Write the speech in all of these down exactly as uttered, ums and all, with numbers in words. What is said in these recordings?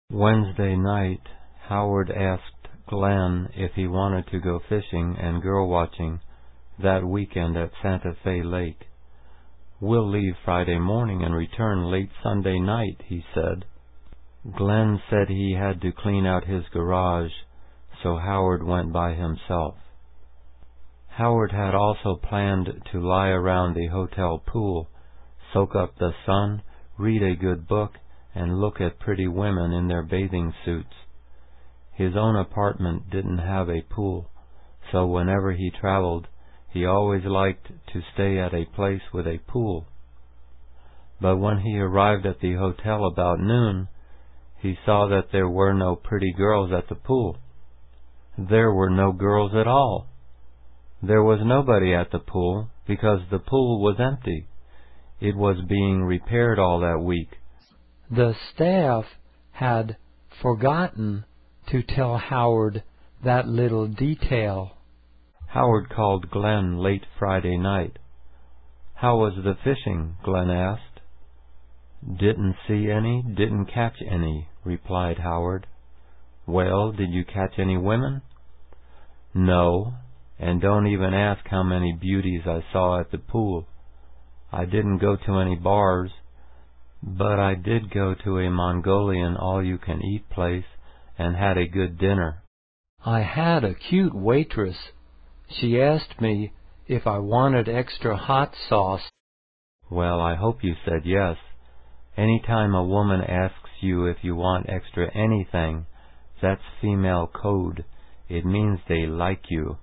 Wednesday night, Howard asked Glenn if he wanted to go fishing and girl watching that weekend at Santa Fe Lake. "We'll leave Friday morning and return late Sunday night," he said. Glenn said he had to clean out his garage, so Howard went by himself. Howard had also planned to lie around the hotel pool, soak up the sun, read a good book, and look at pretty women in their bathing suits. His own apartment didn't have a pool, so whenever he traveled, he always liked to stay at a place with a pool. But when he arrived at the hotel about noon, he saw that there were no pretty girls at the pool. There were no girls at all. There was nobody at the pool because the pool was empty. It was being repaired all that week. The staff had forgotten to tell Howard that little detail. Howard called Glenn late Friday night. "How was the fishing?" Glenn asked. "Didn't see any, didn't catch any," replied Howard. "Well, did you catch any women?" "No, and don't even ask how many beauties I saw at the pool. I didn't go to any bars, but I did go to a Mongolian all-you-can-eat place and had a good dinner. I had a cute waitress. She asked me if I wanted extra hot sauce." "Well, I hope you said yes. Any time a woman asks you if you want extra anything, that's female code. It means they like you."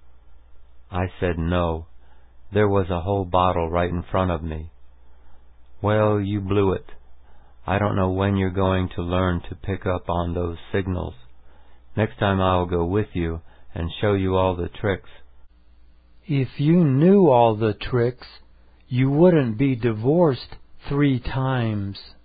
I said no. There was a whole bottle right in front of me. "Well, you blew it. I don't know when you're going to learn to pick up on those signals. Next time I'll go with you and show you all the tricks." "If you knew all the tricks, you wouldn't be divorced three times."